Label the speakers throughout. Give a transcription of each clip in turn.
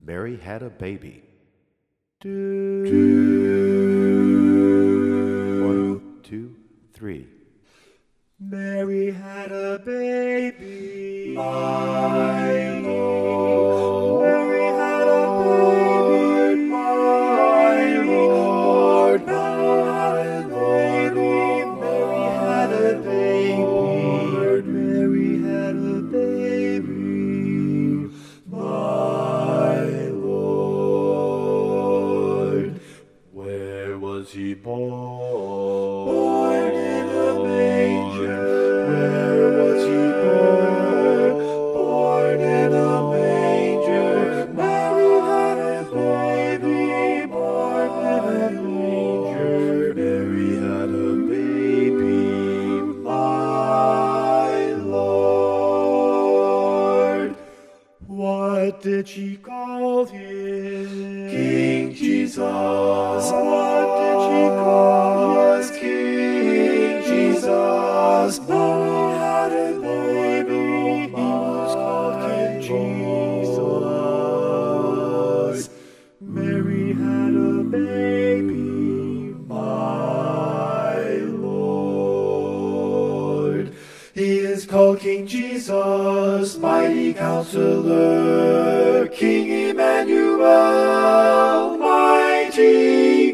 Speaker 1: Mary had a baby. One, two, three.
Speaker 2: Mary had a baby, my Lord. Mary had a baby, my Lord, my Lord. Mary had a baby, Mary had a baby, my Lord. Where was he born? Born in a manger. Where was he born? Born in a manger. Mary had a baby, born in a manger. Mary had a baby, my Lord. What did she call him? King Jesus. What did she call him? King Jesus. Mary had a baby, he was called King Jesus. Mary had a baby, my Lord. He is called King Jesus, mighty Counselor, King Emmanuel, mighty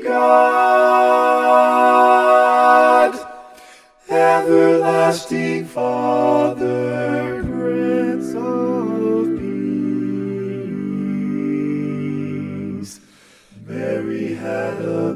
Speaker 2: God, everlasting Father, Prince of Peace. Mary had a